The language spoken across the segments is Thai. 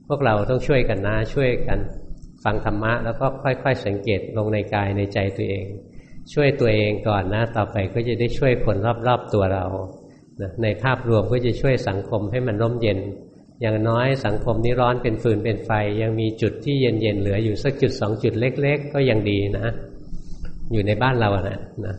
พวกเราต้องช่วยกันนะช่วยกันฟังธรรมะแล้วก็ค่อยๆสังเกตลงในกายในใจตัวเองช่วยตัวเองก่อนนะต่อไปก็จะได้ช่วยคนรอบๆตัวเราในภาพรวมก็จะช่วยสังคมให้มันร่มเย็นอย่างน้อยสังคมนี้ร้อนเป็นฟืนเป็นไฟยังมีจุดที่เย็นๆเหลืออยู่สักจุดสองจุดเล็กๆก็ยังดีนะอยู่ในบ้านเรานะ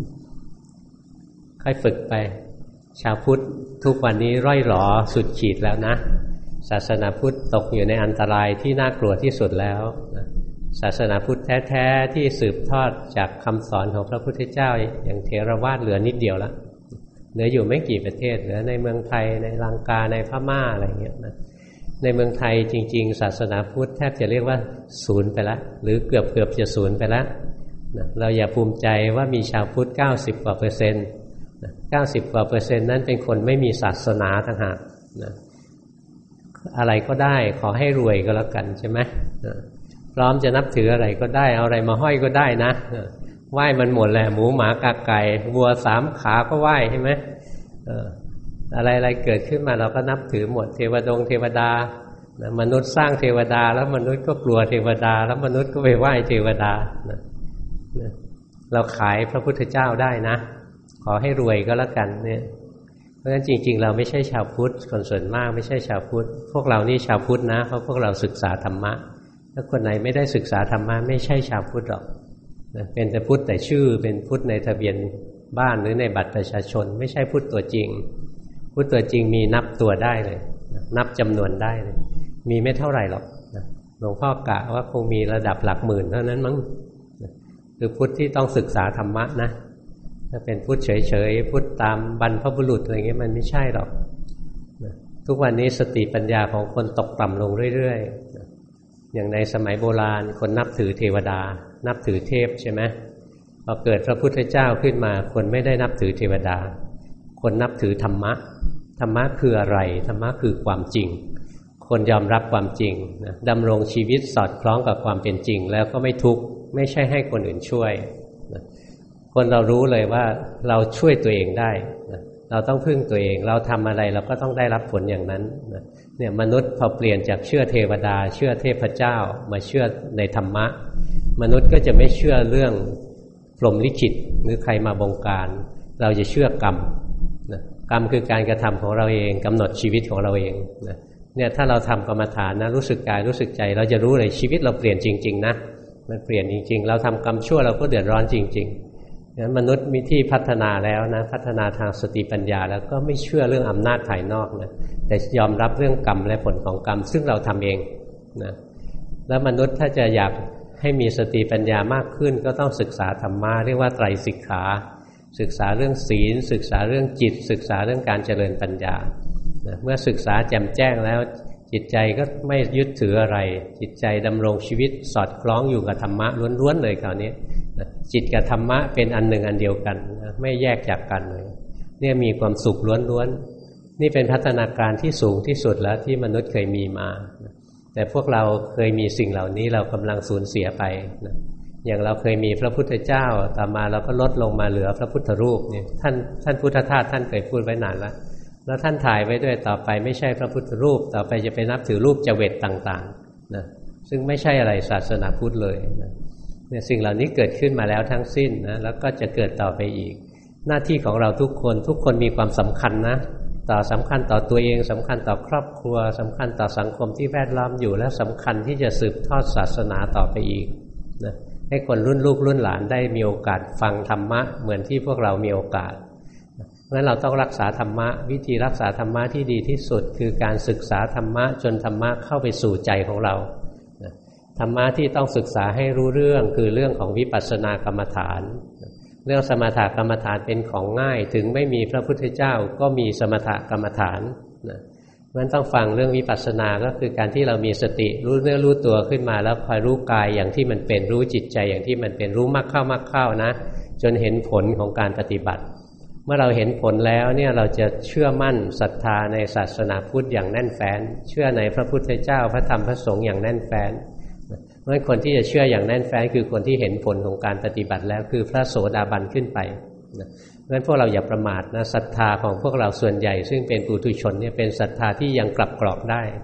ค่อยฝึกไปชาวพุทธทุกวันนี้ร่อยหรอสุดขีดแล้วนะศาสนาพุทธตกอยู่ในอันตรายที่น่ากลัวที่สุดแล้วศาสนาพุทธแท้ๆที่สืบทอดจากคำสอนของพระพุทธเจ้าอย่างเถรวาทเหลือนิดเดียวละเหลืออยู่ไม่กี่ประเทศเหลือในเมืองไทยในลังกาในพม่าอะไรเงี้ยนะในเมืองไทยจริงๆศาสนาพุทธแทบจะเรียกว่าศูนย์ไปแล้วหรือเกือบจะศูนย์ไปแล้วนะเราอย่าภูมิใจว่ามีชาวพุทธ90%กว่า90%กว่านั้นเป็นคนไม่มีศาสนาต่างหากนะอะไรก็ได้ขอให้รวยก็แล้วกันใช่ไหมพร้อมจะนับถืออะไรก็ได้เอาอะไรมาห้อยก็ได้นะไหว้มันหมดแหละหมูหมากาไก่วัว3 ขาก็ไหว้ใช่ไหมอะไรเกิดขึ้นมาเราก็นับถือหมดเทวดามนุษย์สร้างเทวดาแล้วมนุษย์ก็กลัวเทวดาแล้วมนุษย์ก็ไปไหว้เทวดาเราขายพระพุทธเจ้าได้นะขอให้รวยก็แล้วกันเนี่ยเพราะฉะนั้นจริงๆเราไม่ใช่ชาวพุทธคนส่วนมากไม่ใช่ชาวพุทธพวกเรานี่ชาวพุทธนะเพราะพวกเราศึกษาธรรมะถ้าคนไหนไม่ได้ศึกษาธรรมะไม่ใช่ชาวพุทธหรอกเป็นแต่พุทธแต่ชื่อเป็นพุทธในทะเบียนบ้านหรือในบัตรประชาชนไม่ใช่พุทธตัวจริงพุทธตัวจริงมีนับตัวได้เลยนับจำนวนได้เลยมีไม่เท่าไหร่หรอกหลวงพ่อกะว่าคงมีระดับหลักหมื่นเท่านั้นมั้งคือพุทธที่ต้องศึกษาธรรมะนะถ้าเป็นพุทธเฉยๆพุทธตามบรรพบุรุษอะไรเงี้ยมันไม่ใช่หรอกทุกวันนี้สติปัญญาของคนตกต่ำลงเรื่อยๆอย่างในสมัยโบราณคนนับถือเทวดานับถือเทพใช่ไหมพอเกิดพระพุทธเจ้าขึ้นมาคนไม่ได้นับถือเทวดาคนนับถือธรรมะธรรมะคืออะไรธรรมะคือความจริงคนยอมรับความจริงนะดำรงชีวิตสอดคล้องกับความเป็นจริงแล้วก็ไม่ทุกข์ไม่ใช่ให้คนอื่นช่วยนะคนเรารู้เลยว่าเราช่วยตัวเองได้นะเราต้องพึ่งตัวเองเราทำอะไรเราก็ต้องได้รับผลอย่างนั้นนะเนี่ยมนุษย์พอเปลี่ยนจากเชื่อเทวดาเชื่อเทพเจ้ามาเชื่อในธรรมะมนุษย์ก็จะไม่เชื่อเรื่องพรหมลิขิตหรือใครมาบงการเราจะเชื่อกรรมนะกรรมคือการกระทำของเราเองกำหนดชีวิตของเราเองนะเนี่ยถ้าเราทำกรรมฐานนะรู้สึกกายรู้สึกใจเราจะรู้เลยชีวิตเราเปลี่ยนจริงๆนะมันเปลี่ยนจริงๆเราทำกรรมชั่วเราก็เดือดร้อนจริงๆงั้นมนุษย์มีที่พัฒนาแล้วนะพัฒนาทางสติปัญญาแล้วก็ไม่เชื่อเรื่องอำนาจภายนอกนะแต่ยอมรับเรื่องกรรมและผลของกรรมซึ่งเราทำเองนะแล้วมนุษย์ถ้าจะอยากให้มีสติปัญญามากขึ้นก็ต้องศึกษาธรรมะเรียกว่าไตรสิกขาศึกษาเรื่องศีลศึกษาเรื่องจิตศึกษาเรื่องการเจริญปัญญาเมื่อศึกษาแจ่มแจ้งแล้วจิตใจก็ไม่ยึดถืออะไรจิตใจดำรงชีวิตสอดคล้องอยู่กับธรรมะล้วนๆเลยคราวนี้จิตกับธรรมะเป็นอันหนึ่งอันเดียวกันไม่แยกจากกันเลยเนี่ยมีความสุขล้วนๆนี่เป็นพัฒนาการที่สูงที่สุดแล้วที่มนุษย์เคยมีมาแต่พวกเราเคยมีสิ่งเหล่านี้เรากำลังสูญเสียไปอย่างเราเคยมีพระพุทธเจ้าต่อมาเราก็ลดลงมาเหลือพระพุทธรูปเนี่ยท่านพุทธทาสท่านเคยพูดไว้นานแล้วท่านถ่ายไว้ด้วยต่อไปไม่ใช่พระพุทธรูปต่อไปจะไปนับถือรูปจเวตต่างๆนะซึ่งไม่ใช่อะไรศาสนาพุทธเลยนะเนี่ยสิ่งเหล่านี้เกิดขึ้นมาแล้วทั้งสิ้นนะแล้วก็จะเกิดต่อไปอีกหน้าที่ของเราทุกคนมีความสำคัญนะสำคัญต่อตัวเองสำคัญต่อครอบครัวสำคัญต่อสังคมที่แวดล้อมอยู่และสำคัญที่จะสืบทอดศาสนาต่อไปอีกนะให้คนรุ่นลูกรุ่นหลานได้มีโอกาสฟังธรรมะเหมือนที่พวกเรามีโอกาสเพราะฉะนั้นเราต้องรักษาธรรมะวิธีรักษาธรรมะที่ดีที่สุดคือการศึกษาธรรมะจนธรรมะเข้าไปสู่ใจของเราธรรมะที่ต้องศึกษาให้รู้เรื่องคือเรื่องของวิปัสสนากรรมฐานเรื่องสมถกรรมฐานเป็นของง่ายถึงไม่มีพระพุทธเจ้าก็มีสมถกรรมฐานมันต้องฟังเรื่องวิปัสสนาก็คือการที่เรามีสติรู้เนื้อรู้ตัวขึ้นมาแล้วคอยรู้กายอย่างที่มันเป็นรู้จิตใจอย่างที่มันเป็นรู้มากเข้านะจนเห็นผลของการปฏิบัติเมื่อเราเห็นผลแล้วเนี่ยเราจะเชื่อมั่นศรัทธาในศาสนาพุทธอย่างแน่นแฟ้นเชื่อในพระพุทธเจ้าพระธรรมพระสงฆ์อย่างแน่นแฟ้นเพราะฉะนั้นคนที่จะเชื่ออย่างแน่นแฟ้นคือคนที่เห็นผลของการปฏิบัติแล้วคือพระโสดาบันขึ้นไปเพราะฉะนั้นพวกเราอย่าประมาทนะศรัทธาของพวกเราส่วนใหญ่ซึ่งเป็นปุถุชนเนี่ยเป็นศรัทธาที่ยังกลับกรอกได้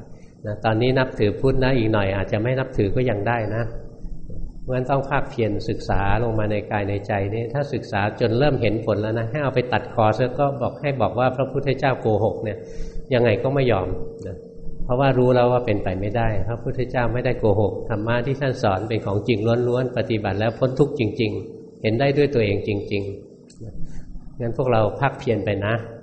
นะตอนนี้นับถือพุทธนะอีกหน่อยอาจจะไม่นับถือก็ยังได้นะเพราะฉะนั้นต้องภาคเพียรศึกษาลงมาในกายในใจนี่ถ้าศึกษาจนเริ่มเห็นผลแล้วนะให้เอาไปตัดคอซะก็บอกว่าพระพุทธเจ้าโกหกเนี่ยยังไงก็ไม่ยอมนะเพราะว่ารู้แล้วว่าเป็นไปไม่ได้พระพุทธเจ้าไม่ได้โกหกธรรมะที่ท่านสอนเป็นของจริงล้วนๆปฏิบัติแล้วพ้นทุกข์จริงๆเห็นได้ด้วยตัวเองจริงๆงั้นพวกเราภาคเพียรไปนะ